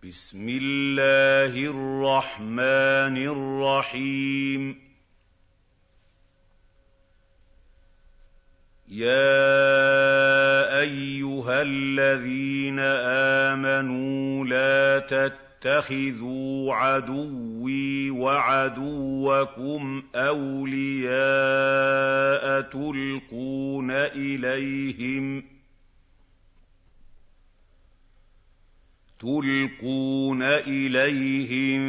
بسم الله الرحمن الرحيم يا أيها الذين آمنوا لا تتخذوا عدوي وعدوكم أولياء تلقون إليهم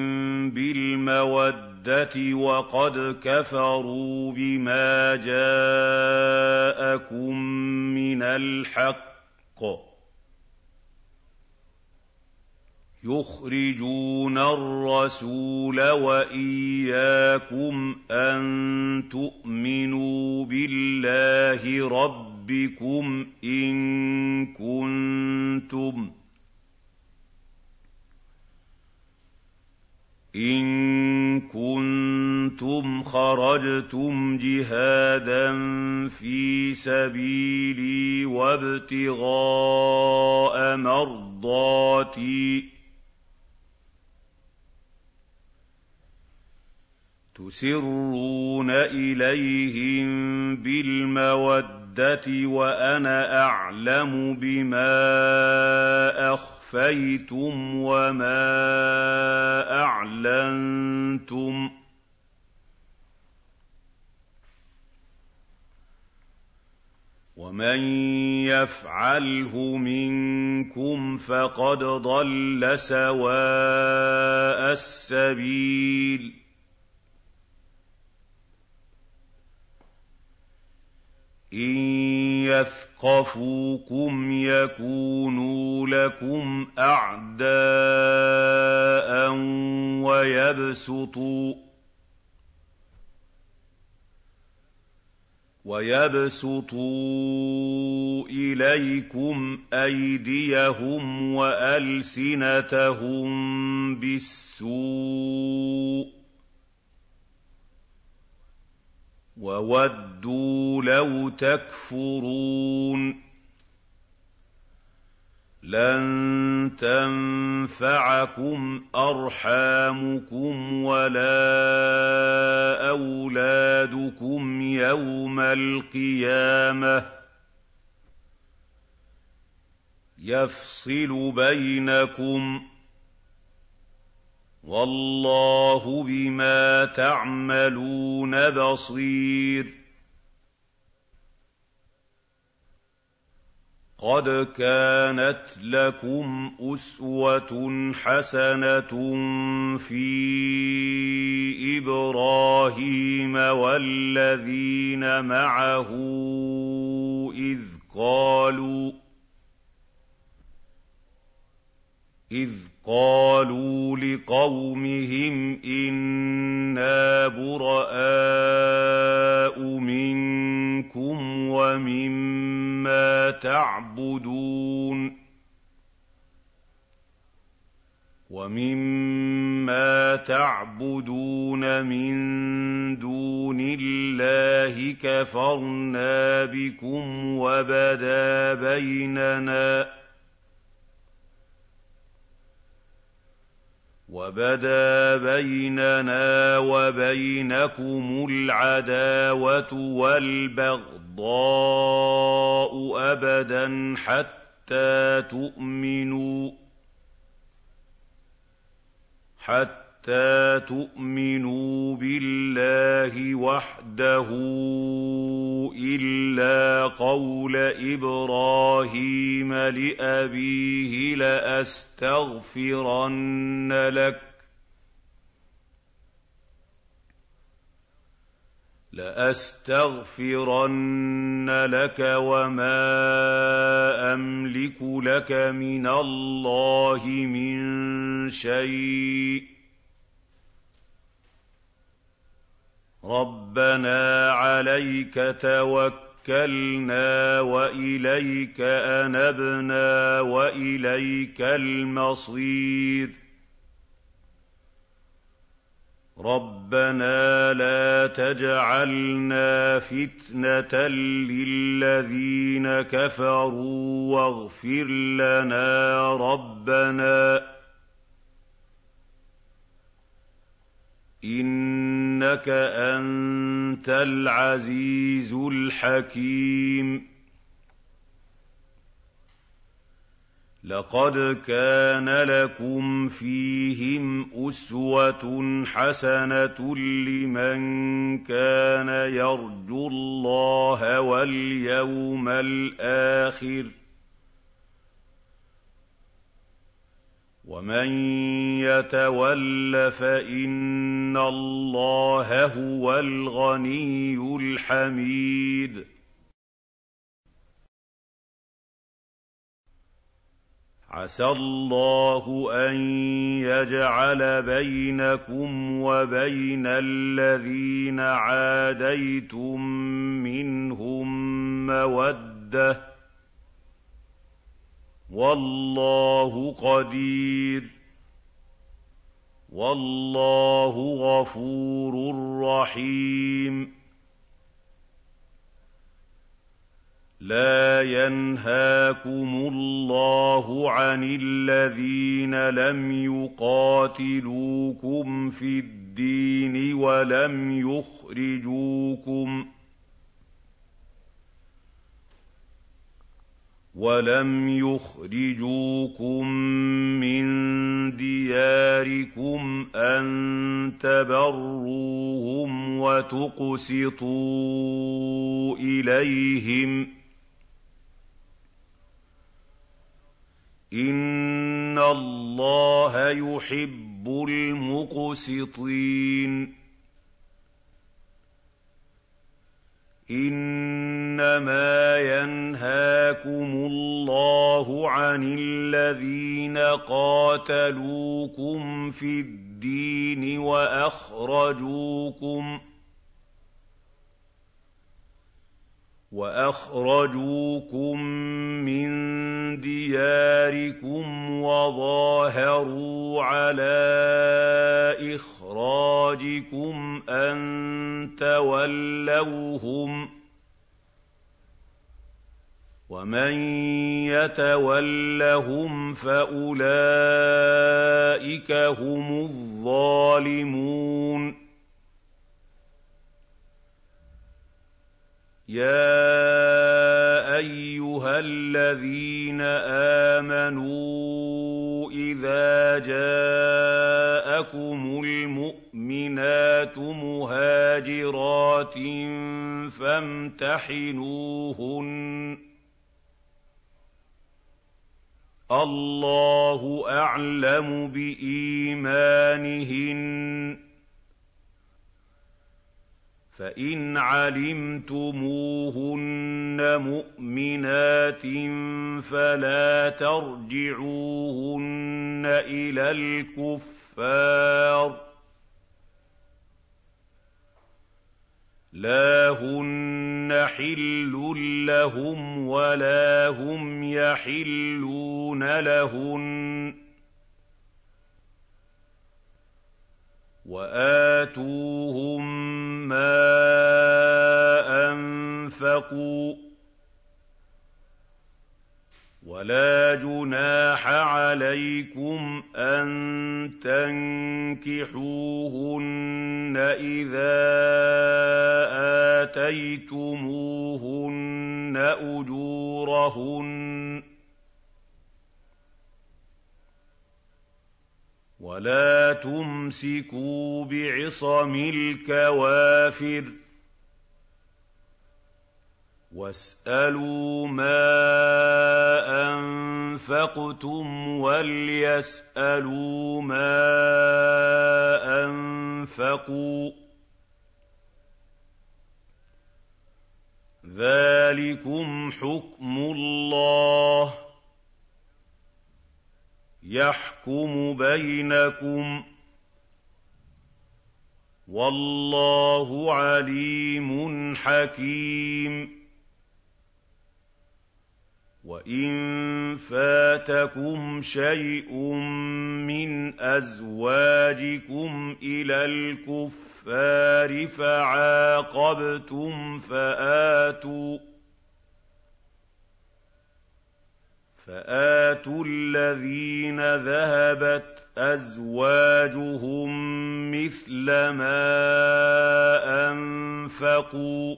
بالمودة وقد كفروا بما جاءكم من الحق يخرجون الرسول وإياكم أن تؤمنوا بالله ربكم إن كنتم خرجتم جهادا في سبيلي وابتغاء مرضاتي تسرون إليهم بالمودة وأنا أعلم بما أخفيتم وما أعلنتم ومن يفعله منكم فقد ضل سواء السبيل إن يثقفوكم يكونوا لكم أعداء ويبسطوا إليكم أيديهم وألسنتهم بالسوء وودوا لو تكفرون لن تنفعكم أرحامكم ولا أولادكم يوم القيامة يفصل بينكم والله بما تعملون بصير قد كانت لكم أسوة حسنة في إبراهيم والذين معه إذ قالوا لقومهم إنا براء منكم ومما تعبدون من دون الله كفرنا بكم وبدا بيننا وبينكم العداوة والبغضاء أبدا حتى تؤمنوا بالله وحده إلا قول إبراهيم لأبيه لأستغفرن لك وما أملك لك من الله من شيء ربنا عليك توكلنا وإليك أنبنا وإليك المصير ربنا لا تجعلنا فتنة للذين كفروا واغفر لنا ربنا إِنَّكَ أَنتَ الْعَزِيزُ الْحَكِيمُ لَقَدْ كَانَ لَكُمْ فِيهِمْ أُسْوَةٌ حَسَنَةٌ لِّمَن كَانَ يَرْجُو اللَّهَ وَالْيَوْمَ الْآخِرَ ۚ وَمَن يَتَوَلَّ فَإِنَّ اللَّهَ هُوَ الْغَنِيُّ الْحَمِيدُ عَسَى اللَّهُ أَن يَجْعَلَ بَيْنَكُمْ وَبَيْنَ الَّذِينَ عَادَيْتُم مِّنْهُم مَّوَدَّةً ۚ وَاللَّهُ قَدِيرٌ ۚ وَاللَّهُ غَفُورٌ رَّحِيمٌ لَا يَنْهَاكُمُ اللَّهُ عَنِ الَّذِينَ لَمْ يُقَاتِلُوكُمْ فِي الدِّينِ وَلَمْ يُخْرِجُوكُم مِّن دِيَارِكُمْ أَن تَبَرُّوهُمْ وَتُقْسِطُوا إِلَيْهِمْ ۚ إِنَّ اللَّهَ يُحِبُّ الْمُقْسِطِينَ إِنَّمَا يَنْهَاكُمُ اللَّهُ عَنِ الَّذِينَ قَاتَلُوكُمْ فِي الدِّينِ وَأَخْرَجُوكُم مِّن دِيَارِكُمْ وَظَاهَرُوا عَلَىٰ إِخْرَاجِكُمْ أَن تَوَلَّوْهُمْ ۚ وَمَن يَتَوَلَّهُمْ فَأُولَٰئِكَ هُمُ الظَّالِمُونَ يَا أَيُّهَا الَّذِينَ آمَنُوا إِذَا جَاءَكُمُ الْمُؤْمِنَاتُ مُهَاجِرَاتٍ فَامْتَحِنُوهُنَّ ۖ اللَّهُ أَعْلَمُ بِإِيمَانِهِنَّ ۖ فَإِنْ عَلِمْتُمُوهُنَّ مُؤْمِنَاتٍ فَلَا تَرْجِعُوهُنَّ إِلَى الْكُفَّارِ ۖ لَا هُنَّ حِلٌّ لَّهُمْ وَلَا هُمْ يَحِلُّونَ لَهُنَّ ۖ وَآتُوهُم مَّا أَنفَقُوا ۚ وَلَا جُنَاحَ عَلَيْكُمْ أَن تَنكِحُوهُنَّ إِذَا آتَيْتُمُوهُنَّ أُجُورَهُنَّ ۚ وَلَا تُمْسِكُوا بِعِصَمِ الْكَوَافِرِ ۖ وَاسْأَلُوا مَا أَنفَقْتُمْ وَلْيَسْأَلُوا مَا أَنفَقُوا ۚ ذَٰلِكُمْ حُكْمُ اللَّهِ ۖ يَحْكُمُ بَيْنَكُمْ ۚ وَاللَّهُ عَلِيمٌ حَكِيمٌ وَإِن فَاتَكُمْ شَيْءٌ مِّنْ أَزْوَاجِكُمْ إِلَى الْكُفَّارِ فَعَاقَبْتُمْ فآتوا الذين ذهبت أزواجهم مثل ما أنفقوا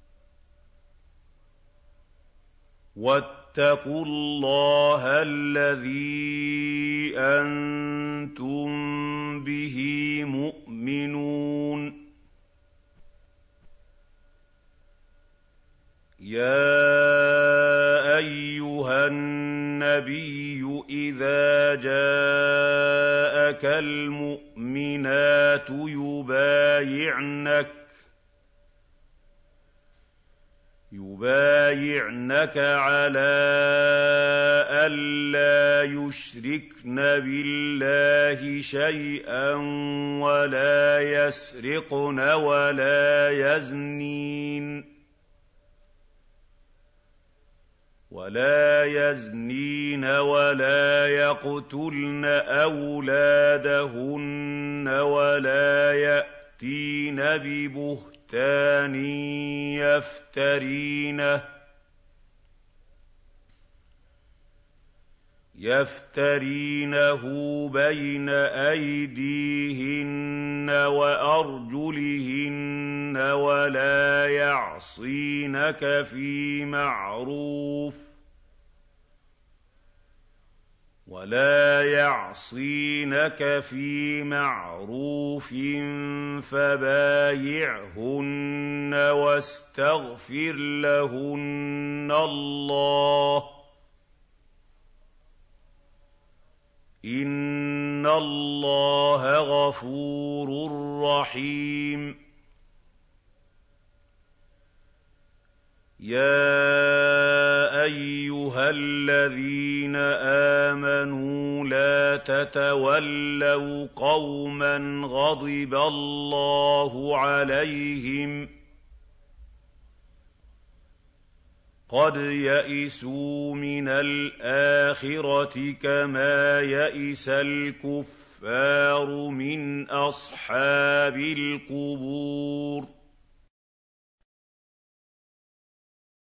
واتقوا الله الذي أنتم به مؤمنون. يا أيها النبي إذا جاءك المؤمنات يبايعنك على ألا يشركن بالله شيئا ولا يسرقن ولا يزنين ولا يقتلن أولادهن ولا يأتين ببهتان يفترينه بين أيديهن وأرجلهن ولا يعصينك في معروف فبايعهن واستغفر لهن الله إن الله غفور رحيم. يا أيها الذين آمنوا لا تتولوا قوما غضب الله عليهم قد يئسوا من الآخرة كما يئس الكفار من أصحاب القبور.